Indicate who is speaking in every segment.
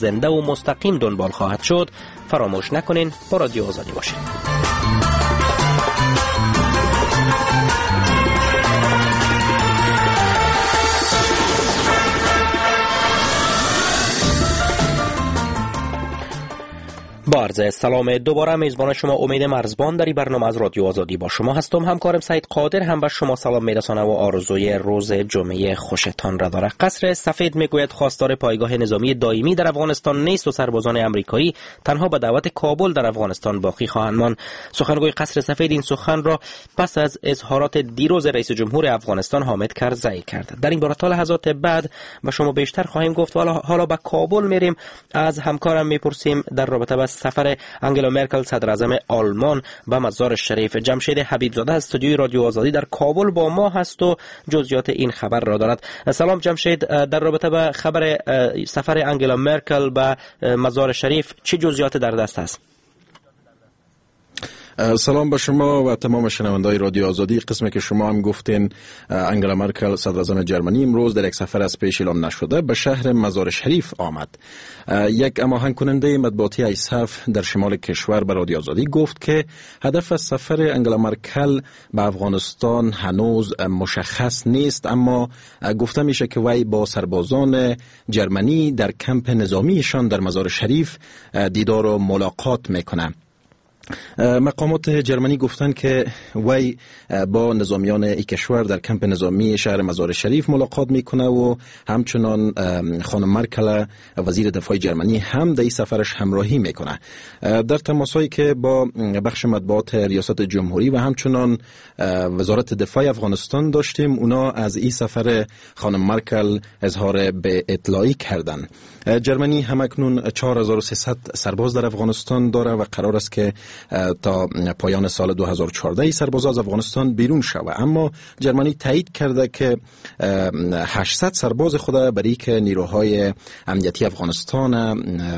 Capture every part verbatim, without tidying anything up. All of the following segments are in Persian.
Speaker 1: زنده و مستقیم دنبال خواهد شد. فراموش نکنین با رادیو آزادی باشید. با عرض سلام دوباره میزبان شما امید مرزبان در این برنامه از رادیو آزادی با شما هستم. همکارم سعید قادر هم به شما سلام میرسانه و آرزوی روز جمعه خوشتان را داره. قصر سفید میگوید خواستار پایگاه نظامی دائمی در افغانستان نیست و سربازان امریکایی تنها به دعوت کابل در افغانستان باقی خواهند ماند. سخنگوی قصر سفید این سخن را پس از اظهارات دیروز رئیس جمهور افغانستان حامد کرزی کرد. در این باره تا لحظات بعد به شما بیشتر خواهیم گفت. حالا حالا به کابل میریم. از همکارم میپرسیم در رابطه با سفر انگلا مرکل صدر اعظم آلمان به مزار شریف. جمشید حبیبزاده از استودیوی رادیو آزادی در کابل با ما هست و جزئیات این خبر را دارد. سلام جمشید، در رابطه با خبر سفر انگلا مرکل به مزار شریف چه جزئیات در دست است؟
Speaker 2: سلام به شما و تمام شنوندگان رادیو آزادی. قسمی که شما هم گفتین انگلا مرکل صدر اعظم جرمنی امروز در یک سفر از پیش اعلام نشده به شهر مزار شریف آمد. یک هماهنگ کننده مطبوعاتی ایساف در شمال کشور به رادیو آزادی گفت که هدف از سفر انگلا مرکل به افغانستان هنوز مشخص نیست، اما گفته میشه که وی با سربازان جرمنی در کمپ نظامیشان در مزار شریف دیدار و ملاقات میکنه. مقامات جرمنی گفتن که وی با نظامیان ای کشور در کمپ نظامی شهر مزار شریف ملاقات میکنه و همچنان خانم مرکل وزیر دفاع جرمنی هم در این سفرش همراهی میکنه. در تماسایی که با بخش مطبوعات ریاست جمهوری و همچنان وزارت دفاع افغانستان داشتیم، اونا از این سفر خانم مرکل اظهار به اطلاعی کردن. جرمنی همکنون چهار هزار و سیصد سرباز در افغانستان داره و قرار است که تا پایان سال دو هزار و چهارده سرباز از افغانستان بیرون شود، اما جرمنی تایید کرده که هشتصد سرباز خود برای که نیروهای امنیتی افغانستان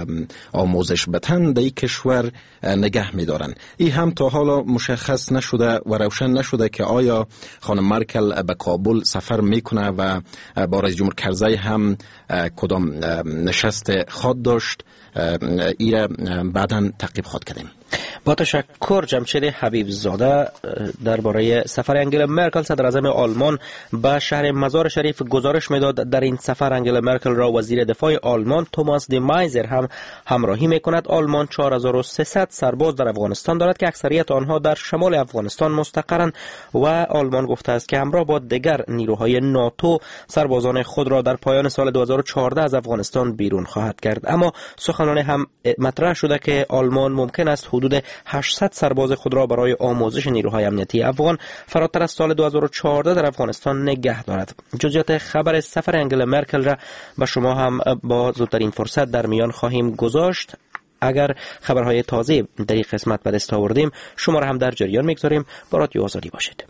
Speaker 2: آموزش بدن در این کشور نگه می‌دارن. این هم تا حالا مشخص نشده و روشن نشده که آیا خانم مرکل به کابل سفر میکنه و با رئیس جمهور کرزی هم کدام نشست خواهد داشت. ایره بعداً تعقیب خواهد کردیم.
Speaker 1: با تشکر جمشید حبیبزاده. درباره سفر انگلا مرکل صدر اعظم آلمان به شهر مزار شریف گزارش میداد. در این سفر انگلا مرکل را وزیر دفاع آلمان توماس دی مایزر هم همراهی میکند. آلمان چهار هزار و سیصد سرباز در افغانستان دارد که اکثریت آنها در شمال افغانستان مستقرند و آلمان گفته است که همراه با دیگر نیروهای ناتو سربازان خود را در پایان سال دو هزار و چهارده از افغانستان بیرون خواهد کرد. اما سخنان هم مطرح شده که آلمان ممکن است حدود هشتصد سرباز خود را برای آموزش نیروهای امنیتی افغان فراتر از سال دو هزار و چهارده در افغانستان نگه دارد. جزئیات خبر سفر انگلا مرکل را به شما هم با زودترین فرصت در میان خواهیم گذاشت. اگر خبرهای تازه در این قسمت به دست آوردیم شما را هم در جریان میگذاریم. با رادیو آزادی باشید.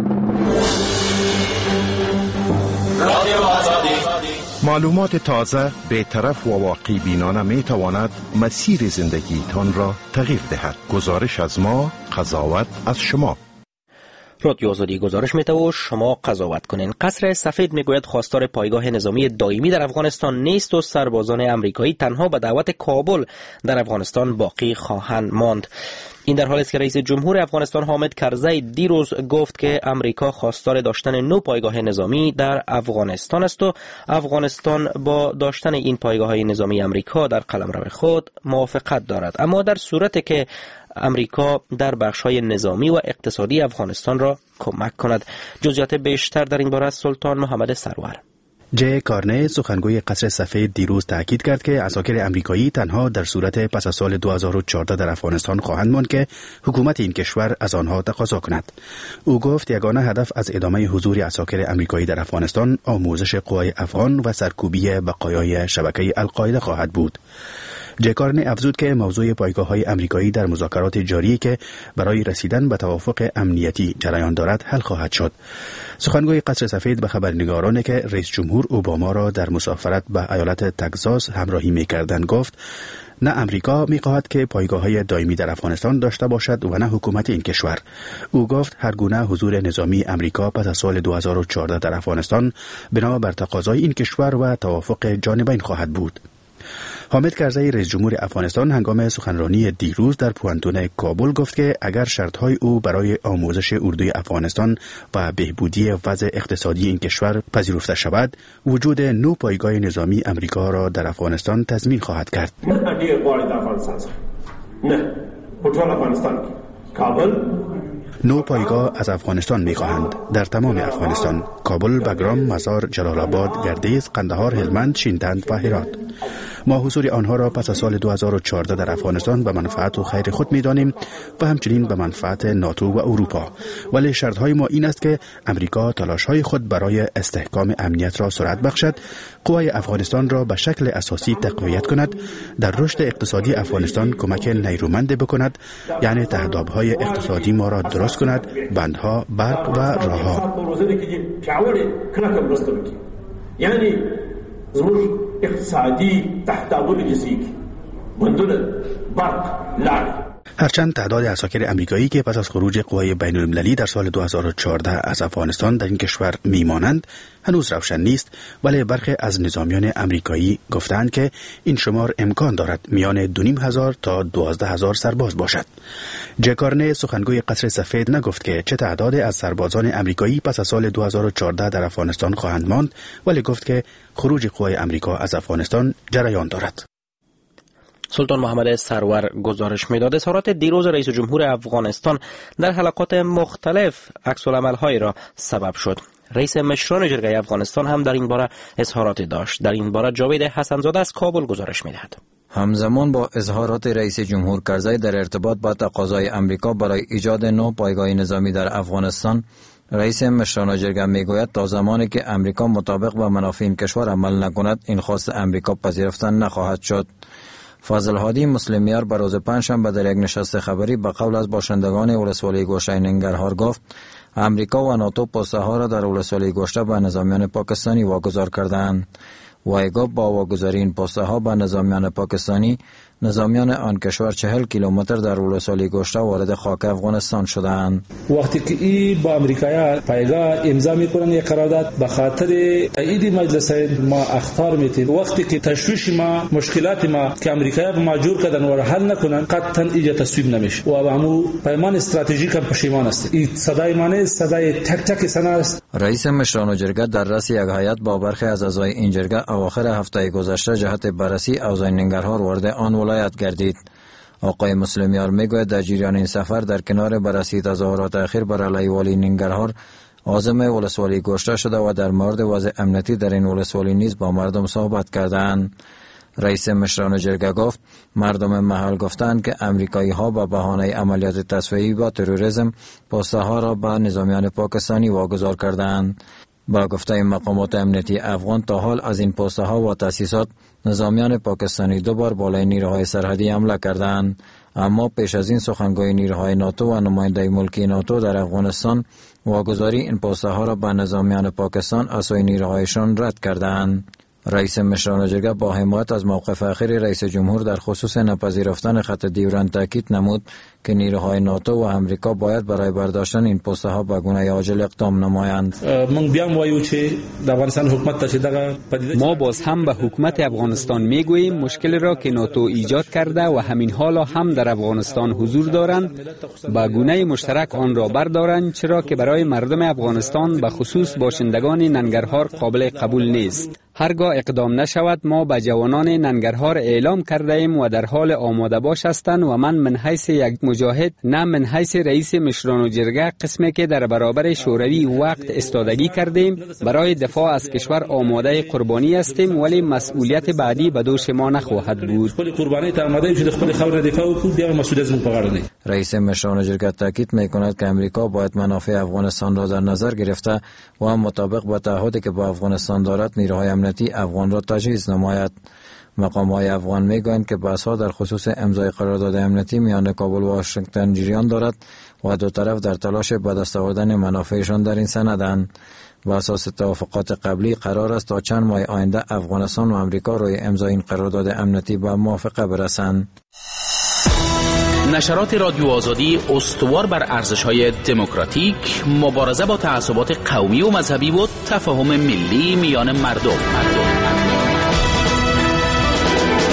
Speaker 3: رادیو آزادی.
Speaker 4: معلومات تازه، بی‌طرف و واقعی بینانه می تواند مسیر زندگی تان را تغییر دهد. گزارش از ما، قضاوت از شما.
Speaker 1: رادیو آزادی گزارش میده و شما قضاوت کنین. قصر سفید میگوید خواستار پایگاه نظامی دائمی در افغانستان نیست و سربازان امریکایی تنها به دعوت کابل در افغانستان باقی خواهند ماند. این در حالی است که رئیس جمهور افغانستان حامد کرزی دیروز گفت که امریکا خواستار داشتن نو پایگاه نظامی در افغانستان است و افغانستان با داشتن این پایگاه‌های نظامی امریکا در قلمرو خود موافقت دارد، اما در صورتی که امریکا در بخش‌های نظامی و اقتصادی افغانستان را کمک کند. جزئیات بیشتر در این باره از سلطان محمد سرور.
Speaker 5: جی کارنه سخنگوی قصر سفید دیروز تاکید کرد که عساکر امریکایی تنها در صورت پس از سال دو هزار و چهارده در افغانستان خواهند ماند که حکومت این کشور از آنها تقاضا کند. او گفت یگانه هدف از ادامه حضور عساکر امریکایی در افغانستان آموزش قوای افغان و سرکوبی بقایای شبکه القاعده خواهد بود. جکارنی افزود که موضوع پایگاه‌های امریکایی در مذاکرات جاری که برای رسیدن به توافق امنیتی جریان دارد حل خواهد شد. سخنگوی قصر سفید به خبرنگارانی که رئیس جمهور اوباما را در مسافرت به ایالت تگزاس همراهی می‌کردند گفت نه امریکا می‌خواهد که پایگاه‌های دائمی در افغانستان داشته باشد و نه حکومت این کشور. او گفت هر گونه حضور نظامی امریکا پس از سال دو هزار و چهارده در افغانستان بنا بر تقاضای این کشور و توافق جانبین خواهد بود. حامد کرزی رئیس جمهور افغانستان هنگام سخنرانی دیروز در پوانتون کابل گفت که اگر شرطهای او برای آموزش اردوی افغانستان و بهبودی وضع اقتصادی این کشور پذیرفته شود، وجود نو پایگاه نظامی امریکا را در افغانستان تضمین خواهد کرد.
Speaker 6: نه، پوتول افغانستان کابل
Speaker 5: نو پایگاه از افغانستان می خواهند در تمام افغانستان: کابل، بگرام، مزار، جلال آباد، گردیز، قندهار، هلمند، شینتند و هرات. ما حضور آنها را پس از سال دو هزار و چهارده در افغانستان به منفعت و خیر خود می دانیم و همچنین به منفعت ناتو و اروپا، ولی شرط های ما این است که امریکا تلاش های خود برای استحکام امنیت را سرعت بخشد، قوای افغانستان را به شکل اساسی تقویت کند، در رشد اقتصادی افغانستان کمک نیرومند بکند، یعنی تهداب های اقتصادی ما را درست کند، بندها، برق و راهها.
Speaker 6: یعنی زموږ اقتصادي تحتابونه جسیک بندونه برق لاری.
Speaker 5: هرچند تعداد عساکر امریکایی که پس از خروج قوای بین المللی در سال دو هزار و چهارده از افغانستان در این کشور میمانند هنوز روشن نیست، ولی برخی از نظامیان امریکایی گفتند که این شمار امکان دارد میان دو نیم هزار تا دوازده هزار سرباز باشد. جکارنه سخنگوی قصر سفید نگفت که چه تعدادی از سربازان امریکایی پس از سال دو هزار و چهارده در افغانستان خواهند ماند، ولی گفت که خروج قوای امریکا از افغانستان جریان دارد.
Speaker 1: سلطان محمد سرور گزارش می‌داد اظهارات دیروز رئیس جمهور افغانستان در حلقات مختلف عکس‌العمل‌هایی را سبب شد. رئیس مشران جرگه افغانستان هم در این باره اظهاراتی داشت. در این باره جاوید حسن‌زاده از کابل گزارش می‌دهد.
Speaker 7: همزمان با اظهارات رئیس جمهور کرزی در ارتباط با تقاضای امریکا برای ایجاد نو پایگاه نظامی در افغانستان، رئیس مشران جرگه میگوید تا زمانی که امریکا مطابق با منافع این کشور عمل نکند، این خواست امریکا پذیرفته نخواهد شد. فاضل هادی مسلمیار بر روز پنجشنبه در یک نشست خبری به قول از باشندگان ولسوالی گوشه ننگرهار گفت امریکا و ناتو پوسته ها را در ولسوالی گوشه به نظامیان پاکستانی واگذار کردند. وی گفت با واگذاری این پوسته ها به نظامیان پاکستانی، نظامیان آن کشور چهل کیلومتر در ولسوالی گوشته وارد خاک افغانستان شدند.
Speaker 8: وقتی که این با امریکایی پایگاه امضا میکنن یک قرارداد، به خاطر تایید مجلس ما اخطار میتید. وقتی که تشویش ما، مشکلات ما که امریکایی به ما جور کردن و حل نکنن، قطعا اینجا تصویب نمیشه. و همو پیمان استراتژیک هم پشیمان است. این صدای مانه صدای تک تک سنا است.
Speaker 7: رئیس مشران جرگه در رأس یک هیئت با برخی از اعضای این جرگه اواخر هفته گذشته جهت بررسی اوضاع ننگرهار وارد آن ولایت گردید. آقای مسلمیار میگوید در جریان این سفر در کنار بررسی تظاهرات اخیر بر علیه والی ننگرهار، عازم ولسوالی گوشته شده و در مورد وضع امنیتی در این ولسوالی نیز با مردم صحبت کردند. رئیس مشران جرگه گفت مردم محل گفتند که امریکایی ها به بهانه عملیات تصفیه‌ای با تروریسم پوسته ها را به نظامیان پاکستانی واگذار کردند. با گفته مقامات امنیتی افغان تا حال از این پوسته ها و تأسیسات نظامیان پاکستانی دو بار بالای نیروهای سرحدی حمله کردند، اما پیش از این سخنگوی نیروهای ناتو و نماینده ملکی ناتو در افغانستان واگذاری این پوسته ها را به نظامیان پاکستان از سوی نیروهایشان رد کردند. رئیس مشران جرگه با حمایت از موقف اخیر رئیس جمهور در خصوص نپذیرفتن خط دیورند تاکید نمود که نیروهای ناتو و امریکا باید برای برداشتن این پوسته ها به گونه عاجل اقدام نمایند.
Speaker 8: من بیام وایو چې د افغانستان حکومت ته دغه
Speaker 9: ما باز هم به حکومت افغانستان میگوییم مشکل را که ناتو ایجاد کرده و همین حالا هم در افغانستان حضور دارند به گونه مشترک آن را بردارند، چرا که برای مردم افغانستان به خصوص باشندگان ننگرهار قابل قبول نیست. هرگاه اقدام نشود ما به جوانان ننگرهار اعلام کرده ایم و در حال آماده باش هستند و من من حیث یک مجاهد، نه من حیث رئیس مشران و جرگه، قسمی که در برابر شوروی وقت استادگی کردیم برای دفاع از کشور آماده قربانی هستیم، ولی مسئولیت بعدی به دوش ما نخواهد بود.
Speaker 7: رئیس مشران جرگه تاکید میکند که امریکا باید منافع افغانستان را در نظر گرفته و مطابق با تعهدی که با افغانستان دارد نیروهای امنیتی افغان را تجهیز نماید. مقام‌های افغان میگویند که بحث‌ها در خصوص امضای قرارداد امنیتی میان کابل و واشنگتن جریان دارد و دو طرف در تلاش به دست آوردن منافعشان در این سندند. بر اساس توافقات قبلی قرار است تا چند ماه آینده افغانستان و امریکا روی امضای این قرارداد امنیتی به موافقه برسند.
Speaker 10: نشرات رادیو آزادی استوار بر ارزش‌های دموکراتیک، مبارزه با تعصبات قومی و مذهبی و تفاهم ملی میان مردم. مردم.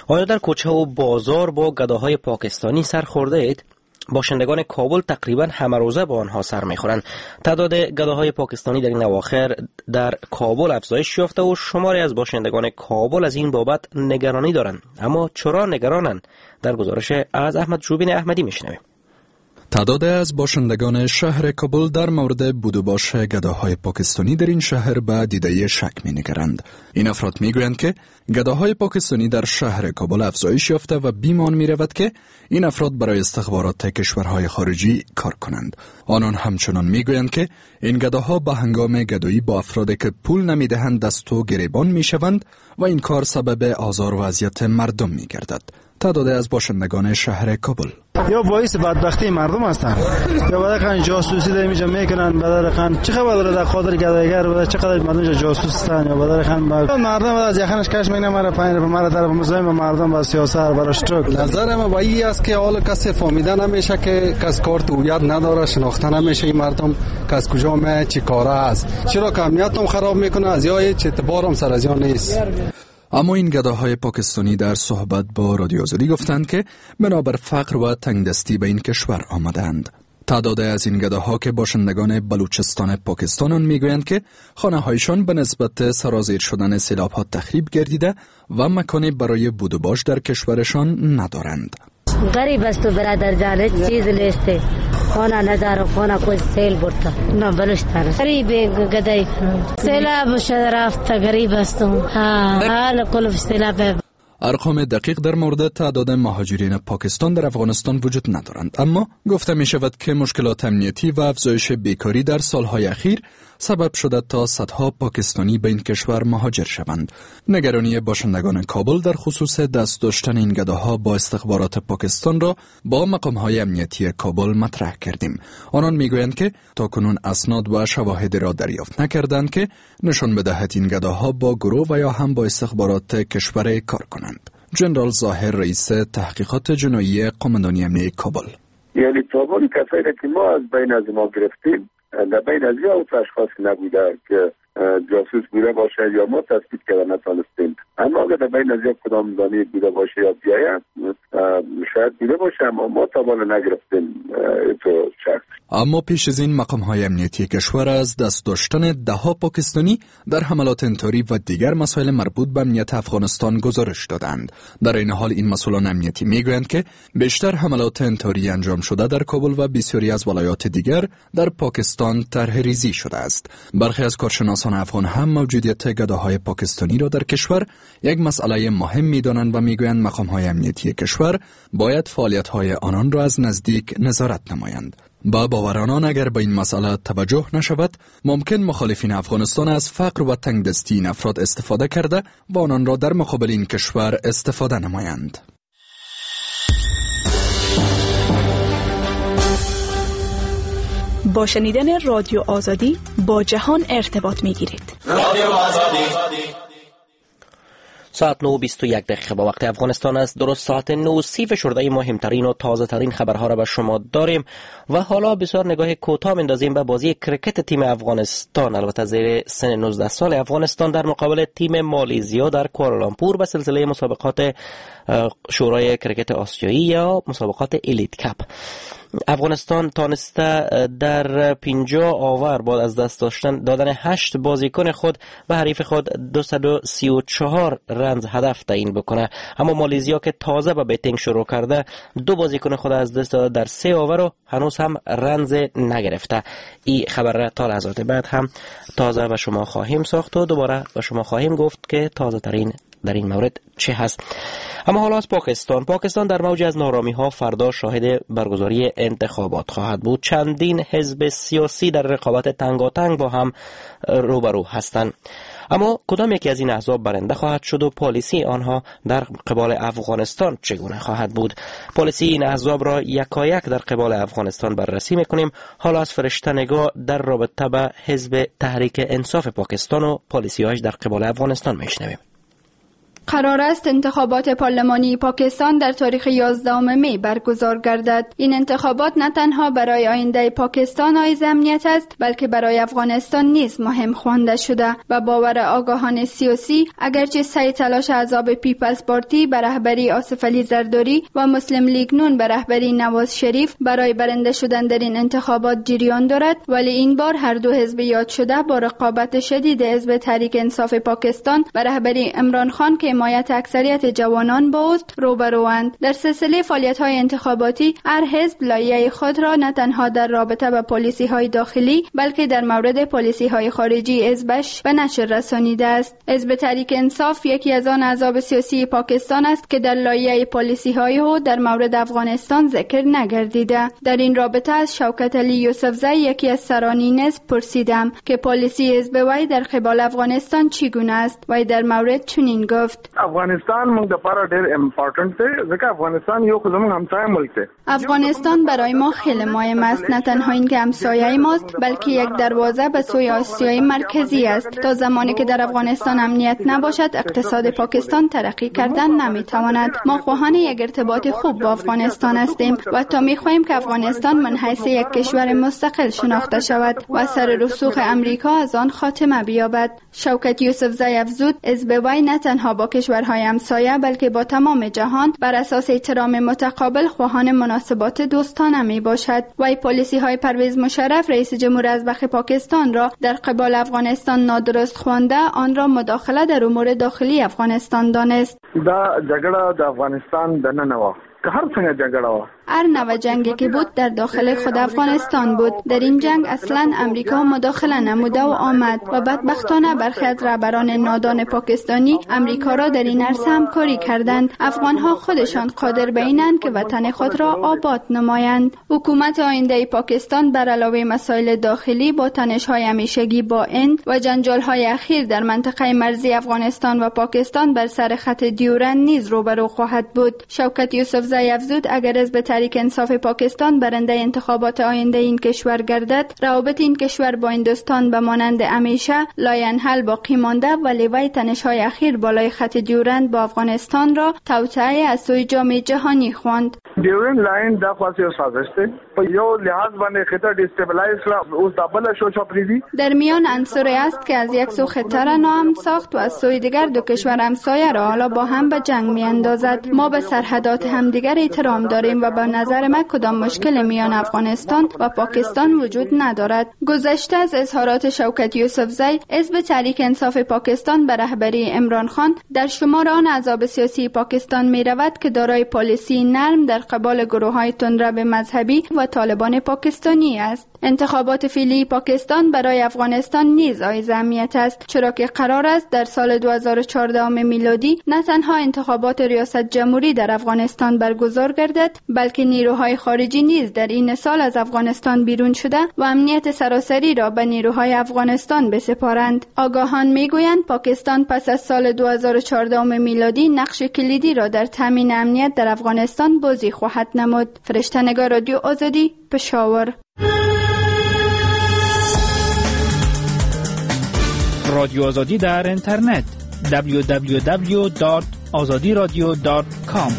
Speaker 1: آیا در کوچه و بازار با گداهای پاکستانی سر خورده اید؟ باشندگان کابل تقریبا همه روزه با آنها سر میخورند. تعداد گداهای پاکستانی در این اواخر در کابل افزایش یافته و شماری از باشندگان کابل از این بابت نگرانی دارند. اما چرا نگرانند؟ در گزارش از احمد جوبین احمدی میشنویم.
Speaker 11: تعداد از باشندگان شهر کابل در مورد بود و باش گداهای پاکستانی در این شهر به دیده شک می نگرند. این افراد می گویند که گداهای پاکستانی در شهر کابل افزایش یافته و بیمان می رود که این افراد برای استخبارات کشورهای خارجی کار کنند. آنان همچنان می گویند که این گداها به هنگام گدایی با افرادی که پول نمی دهند دست و گریبان می شوند و این کار سبب آزار و اذیت مردم می گردد. تعداد از باشندگان شهر کابل
Speaker 12: یا باعث بدبختی مردم هستند یا بعد جاسوسی در اینجا میکنن، بعد خان چه خبر داره در خاطر گدایگر و چقدر مردم جاسوس هستند یا بعد خان مردم از یخنش کش میکنه مرا پایین مرا طرف مزاحم مردم با سیاست براش ترک.
Speaker 13: نظر ما وایی است که حال کسی فهمیده نمیشه که کس کارت هویت نداره، شناخته نمیشه این مردم کس کجا می چی کاره است، چرا که امنیتم خراب میکنه، از یا چه اعتبارم سر از یا نیست.
Speaker 11: اما این گداهای پاکستانی در صحبت با رادیو آزادی گفتند که بنابر فقر و تنگدستی به این کشور آمدند. تعداد از این گداها که باشندگان بلوچستان پاکستان میگویند که خانه هایشان به نسبت سرازیر شدن سیلاب‌ها تخریب گردیده و مکانی برای بود و باش در کشورشان ندارند.
Speaker 14: غریب است و برادر جان چیز لیسته خانه نداره، خانه کوئی سیل برتا نه بلوچستان غریب گدای سیلاب شد رفت غریب است ها حال کل سیلاب.
Speaker 11: ارقام دقیق در مورد تعداد مهاجرین پاکستان در افغانستان وجود ندارند، اما گفته می شود که مشکلات امنیتی و افزایش بیکاری در سالهای اخیر سبب شده تا صدها پاکستانی به این کشور مهاجر شوند. نگرانی باشندگان کابل در خصوص دست داشتن این گداها با استخبارات پاکستان را با مقام‌های امنیتی کابل مطرح کردیم. آنان میگویند که تاکنون اسناد و شواهد را دریافت نکردند که نشان بدهد این گداها با گروه و یا هم با استخبارات کشور کار کنند. جنرال ظاهر رئیس تحقیقات جنایی قماندانی امنیتی کابل:
Speaker 15: یعنی تابون کسایی که ما از بین از ما گرفتیم در بین از یا اوت اشخاص نبوده که جاسوس بوده باشه یا ما تثبیت کرده نتانستیم، اما اگر در بین از یا کدام دانی بوده باشه یا بیاید شاید بوده باشه، اما ما تابان نگرفتیم تو شخص.
Speaker 11: اما پیش از این مقام‌های امنیتی کشور از دست داشتن ده‌ها پاکستانی در حملات انتحاری و دیگر مسائل مربوط به امنیت افغانستان گزارش دادند. در این حال این مسئولان امنیتی میگویند که بیشتر حملات انتحاری انجام شده در کابل و بسیاری از ولایات دیگر در پاکستان طرح ریزی شده است. برخی از کارشناسان افغان هم موجودیت گداهای پاکستانی را در کشور یک مسئله مهم می‌دانند و میگویند مقام‌های امنیتی کشور باید فعالیت‌های آنان را از نزدیک نظارت نمایند. با باور آنان اگر به این مسئله توجه نشود، ممکن مخالفین افغانستان از فقر و تنگدستی این افراد استفاده کرده و آنان را در مقابل این کشور استفاده نمایند.
Speaker 16: با شنیدن رادیو آزادی با جهان ارتباط می‌گیرید.
Speaker 3: رادیو آزادی.
Speaker 1: ساعت نه و بیست و یک دقیقه با وقت افغانستان است. درست ساعت نه و سی فشرده مهمترین و تازه ترین خبرها را به شما داریم و حالا بسیار نگاه کوتاه اندازیم به بازی کرکت تیم افغانستان، البته زیر سن نوزده سال افغانستان در مقابل تیم مالیزیا در کوالالامپور به سلسله مسابقات شورای کرکت آسیایی یا مسابقات الیت کپ. افغانستان تانسته در پنجاه آور بعد از دست داشتن دادن هشت بازیکن خود به حریف خود دویست و سی و چهار رنز هدف تعیین بکنه، اما مالیزیا که تازه به بیتینگ شروع کرده دو بازیکن خود از دست داده در سه آور و هنوز هم رنز نگرفته. این خبر را تا لحظات بعد هم تازه به شما خواهیم ساخت و دوباره به شما خواهیم گفت که تازه ترین در این مورد چه هست. اما حالا از پاکستان. پاکستان در موج از نارامی ها فردا شاهد برگزاری انتخابات خواهد بود. چندین حزب سیاسی در رقابت تنگاتنگ با هم روبرو هستند، اما کدام یکی از این احزاب برنده خواهد شد و پالیسی آنها در قبال افغانستان چگونه خواهد بود؟ پالیسی این احزاب را یکایک در قبال افغانستان بررسی میکنیم. حالا از فرشته نگاه در رابطه به حزب تحریک انصاف پاکستان و پالیسی‌هاش در قبال افغانستان میشنویم.
Speaker 17: قرار است انتخابات پارلمانی پاکستان در تاریخ یازدهم می برگزار گردد. این انتخابات نه تنها برای آینده پاکستان حائز اهمیت است، بلکه برای افغانستان نیز مهم خوانده شده و باور آگاهان سیاسی اگرچه سعی تلاش احزاب پیپلز پارتی به رهبری آصف علی زرداری و مسلم لیگ نون به رهبری نواز شریف برای برنده شدن در این انتخابات جریان دارد، ولی این بار هر دو حزب یاد شده با رقابت شدید حزب تحریک انصاف پاکستان به رهبری عمران خان که حمایت اکثریت جوانان با اوست روبروند. در سلسله فعالیت‌های انتخاباتی هر حزب لایحه خود را نه تنها در رابطه با پالیسی‌های داخلی بلکه در مورد پالیسی‌های خارجی حزبش به نشر رسانیده است. حزب تحریک انصاف یکی از آن احزاب سیاسی پاکستان است که در لایحه پالیسی‌های او در مورد افغانستان ذکر نگردیده. در این رابطه از شوکت علی یوسفزی یکی از سرانی نیز پرسیدم که پالیسی حزب وی در قبال افغانستان چگونه است. وی در مورد چنین گفت:
Speaker 18: افغانستان موږ د پاره ډېر امپورټنټ دی ځکه افغانستان یو زموږ همسایه ملک دی.
Speaker 17: افغانستان برای ما خیلی مهم است، نه تنها اینکه همسایه ماست بلکه یک دروازه به سوی آسیای مرکزی است. تا زمانی که در افغانستان امنیت نباشد اقتصاد پاکستان ترقی کردن نمیتواند. ما خواهان یک ارتباط خوب با افغانستان هستیم و تا میخواهیم که افغانستان من حیث یک کشور مستقل شناخته شود و سر رسوخ امریکا از آن خاتمه بیابد. شوکت یوسفزی افزود حزب وی نه تنها با کشورهای همسایه بلکه با تمام جهان بر اساس احترام متقابل خواهان مناسبات دوستانه می باشد. وی پالیسی های پرویز مشرف رئیس جمهور ازبق پاکستان را در قبال افغانستان نادرست خوانده آن را مداخله در امور داخلی افغانستان دانست.
Speaker 18: دا جګړه د افغانستان دننه و که هر څنګه جګړه و
Speaker 17: هر نوع جنگی که بود در داخل خود افغانستان بود. در این جنگ اصلا امریکا مداخله نموده و آمد و بدبختانه برخی از رهبران نادان پاکستانی امریکا را در این عرصه همکاری کردند. افغانها خودشان قادر به اینند که وطن خود را آباد نمایند. حکومت آینده پاکستان بر علاوه مسائل داخلی با تنش‌های همیشگی با هند و جنجال‌های اخیر در منطقه مرزی افغانستان و پاکستان بر سر خط دیورند نیز روبرو خواهد بود. شوکت یوسفزی افزود اگر حزب تحریک انصاف پاکستان برنده انتخابات آینده این کشور گردد، روابط این کشور با هندوستان به مانند همیشه لاینحل باقی مانده ولی وی تنش‌های اخیر بالای خط دیورند با افغانستان را توطئه از سوی جامعه جهانی خواند.
Speaker 18: دیورند لاین دا خاصه سازش ده په یو لحاظ باندې خطر دیستابلایز را اوس دبل شو چاپریدی.
Speaker 17: در میان عنصری است که از یک سو خطر را ناامن ساخت و از سوی دیگر دو کشور همسایه را حالا با هم به جنگ میاندازد. ما به سرحدات همدیگر احترام داریم و به نظر من کدام مشکل میان افغانستان و پاکستان وجود ندارد. گذشته از اظهارات شوکت یوسفزی، حزب تحریک انصاف پاکستان به رهبری عمران خان در شمار آن احزاب سیاسی پاکستان می رود که دارای پالیسی نرم در قبال گروه‌های تندرو مذهبی و طالبان پاکستانی است. انتخابات فعلی پاکستان برای افغانستان نیز حائز اهمیت است، چرا که قرار است در سال دو هزار و چهارده میلادی نه تنها انتخابات ریاست جمهوری در افغانستان برگزار گردد بلکه نیروهای خارجی نیز در این سال از افغانستان بیرون شده و امنیت سراسری را به نیروهای افغانستان بسپارند. آگاهان میگویند پاکستان پس از سال دو هزار و چهارده میلادی نقش کلیدی را در تامین امنیت در افغانستان بازی خواهد نمود. فرشته‌نگار رادیو آزادی، پشاور.
Speaker 19: رادیو آزادی در اینترنت دبلیو دبلیو دبلیو دات آزادی رادیو دات کام.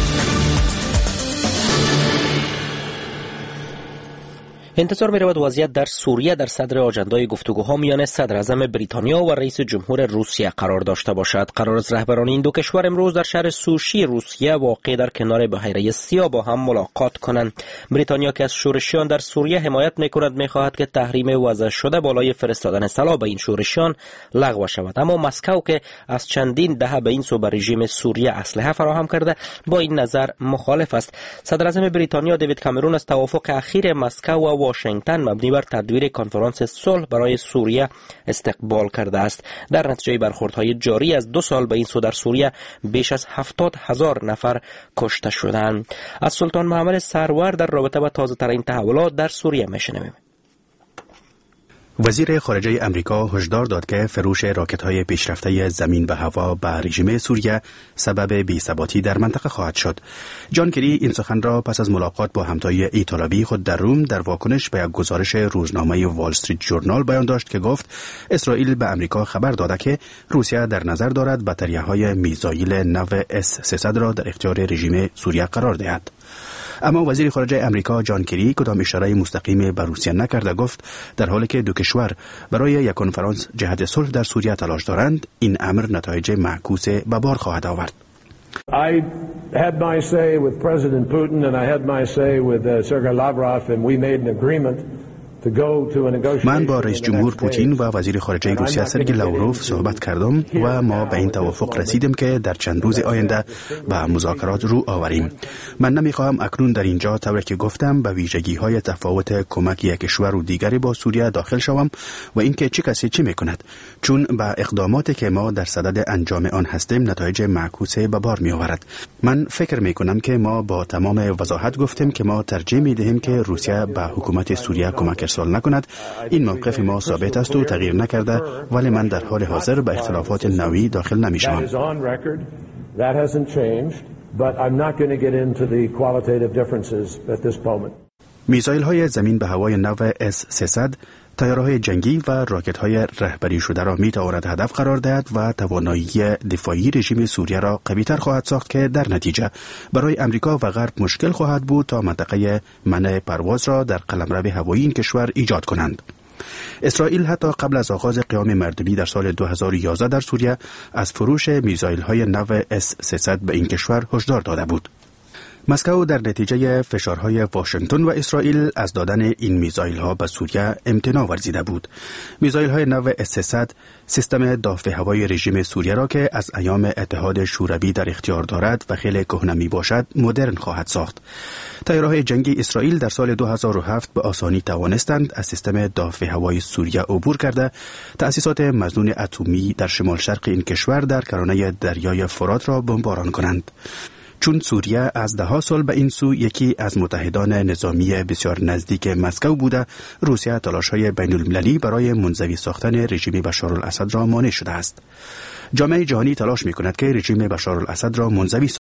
Speaker 1: انتظار می رود وضعیت در سوریه در صدر آجندای گفتگوها میان صدر اعظم بریتانیا و رئیس جمهور روسیه قرار داشته باشد. قرار است رهبران این دو کشور امروز در شهر سوشی روسیه واقع در کنار بحیره سیاه با هم ملاقات کنند. بریتانیا که از شورشیان در سوریه حمایت می کند می خواهد که تحریم وضع شده بالای فرستادن سلاح به این شورشیان لغو شود، اما مسکو که از چندین دهه به این سو به رژیم سوریه اسلحه فراهم کرده با این نظر مخالف است. صدر اعظم بریتانیا دیوید کامرون از توافق اخیر مسکو و واشنگتن مبنی بر تدویر کنفرانس صلح برای سوریه استقبال کرده است. در نتیجه برخوردهای جاری از دو سال به این سو در سوریه بیش از هفتاد هزار نفر کشته شدند. از سلطان محمد سرور در رابطه با تازه ترین تحولات در سوریه میشنویم.
Speaker 5: وزیر خارجه امریکا هشدار داد که فروش راکت‌های پیشرفته زمین و هوا به رژیم سوریه سبب بی‌ثباتی در منطقه خواهد شد. جان کری این سخن را پس از ملاقات با همتای ایتالوی خود در روم در واکنش به یک گزارش روزنامه وال استریت ژورنال بیان داشت که گفت اسرائیل به امریکا خبر داده که روسیه در نظر دارد بطریه‌های میزایل نو اس سیصد را در اختیار رژیم سوریه قرار دهد. اما وزیر خارجه امریکا جان کری کدام اشاره مستقیم به روسیه نکرده، گفت در حالی که دو کشور برای یک کنفرانس جهت صلح در سوریه تلاش دارند، این امر نتایج معکوس به بار خواهد آورد.
Speaker 20: I had my say with President Putin and I had my say with uh, Sergei Lavrov and we made an agreement.
Speaker 5: من با رئیس جمهور پوتین و وزیر خارجه روسیه سرگئی لاوروف صحبت کردم و ما به این توافق رسیدیم که در چند روز آینده به مذاکرات رو آوریم. من نمیخواهم اکنون در اینجا طوری که گفتم به ویژگی های تفاوت کمک یک کشور و دیگری با سوریه داخل شوم و اینکه چه کسی چی میکند، چون به اقداماتی که ما در صدد انجام آن هستیم نتایج معکوس به بار می آورد. من فکر میکنم که ما با تمام وضاحت گفتیم که ما ترجیح میدهیم که روسیه به حکومت سوریه کمک ارسال نکند. این موقف ما ثابت است و تغییر نکرده، ولی من در حال حاضر به اختلافات نوعی داخل نمیشوم. میزایل های زمین به هوای نو اس سیصد تیارهای جنگی و راکت های رهبری شده را می تواند هدف قرار دهد و توانایی دفاعی رژیم سوریه را قوی‌تر خواهد ساخت که در نتیجه برای امریکا و غرب مشکل خواهد بود تا منطقه منع پرواز را در قلمرو هوایی این کشور ایجاد کنند. اسرائیل حتی قبل از آغاز قیام مردمی در سال دو هزار و یازده در سوریه از فروش میزایل های نو اس سیصد به این کشور هشدار داده بود. مسکو در نتیجه فشارهای واشنگتن و اسرائیل از دادن این میزایل ها به سوریه امتناع ورزیده بود. میزایل های نو اس سیصد سیستم دافع هوایی رژیم سوریه را که از ایام اتحاد شوروی در اختیار دارد و خیلی کهنه می باشد مدرن خواهد ساخت. تیارهای جنگی اسرائیل در سال دو هزار و هفت به آسانی توانستند از سیستم دافع هوایی سوریه عبور کرده تأسیسات مظنون اتمی در شمال شرق این کشور در کرانه دریای فرات را بمباران کنند. چون سوریه از ده ها سال به این سو یکی از متحدان نظامی بسیار نزدیک مسکو بوده، روسیه تلاش‌های بین المللی برای منزوی ساختن رژیم بشار الاسد را مانع شده است. جامعه جهانی تلاش می‌کند که رژیم بشار الاسد را منزوی